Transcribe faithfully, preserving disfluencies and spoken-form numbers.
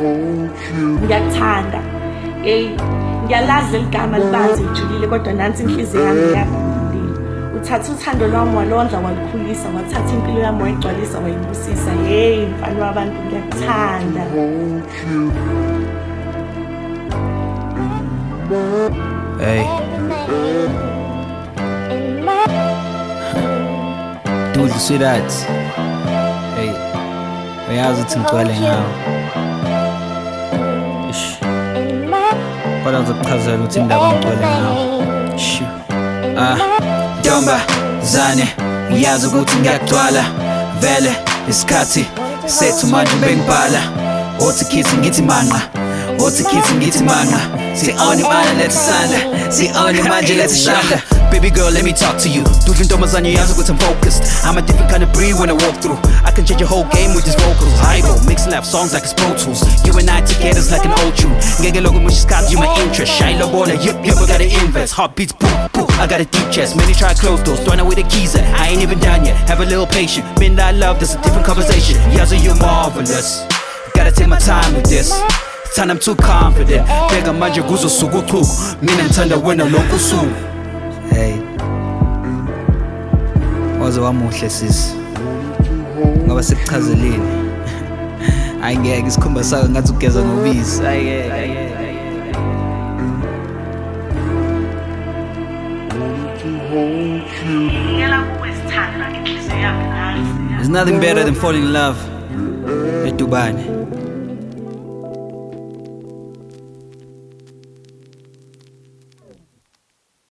Ngiyakuthanda. Hey, ngiyalazi leligama libanzi lijulile kodwa nansi inhliziyo yami iyabulile. Uthatha uthando lwami walondla walukhulisa, wathatha impilo yami wayigcwalisa wayibusisa. Hey, mfana wabantu ngiyakuthanda. Hey. Dude, you see that? Hey. Uyazi ukuthi ngigcwele ngawo. Ish. Kodwa ngizokuchazela ukuthi indaba ngigcwele ngawo. Shu. Ah. Ntomba zane, ngiyazi ukuthi ngiyagcwala. Vele isikhathi sethu manje bengibhala. Othi kithi ngithi manqa. Othi kithi ngithi manqa. Sione mana let's sanda. Sione manje let's shanda. Baby girl, let me talk to you. Dudlin domazanya yazi ukuthi I'm focused. I'm a different kind of breed when I walk through. I can change your whole game with these vocals. I go mix and rap songs like it's Pro Tools. You and I together is like an old tune. Ngeke logo mushikati you my interest. Shy low baller, yep yep I gotta invest. Heartbeats boom boom. I got a deep chest. Many try close doors. Throwing away the keys at. I ain't even done yet. Have a little patience. Men that I love, that's a different conversation. Yazi you're marvelous. Gotta take my time with this. Time I'm too confident. Bega manje kuzo sukuchuku. Mina ngithanda wena lokhu suku. Hey. Waze wamuhle sisi. Ngoba sekuchazeleni. Ayingeke isikhumba saka ngathi ugeza ngobisi. Ayeke. There's nothing better than falling in love. Edubane.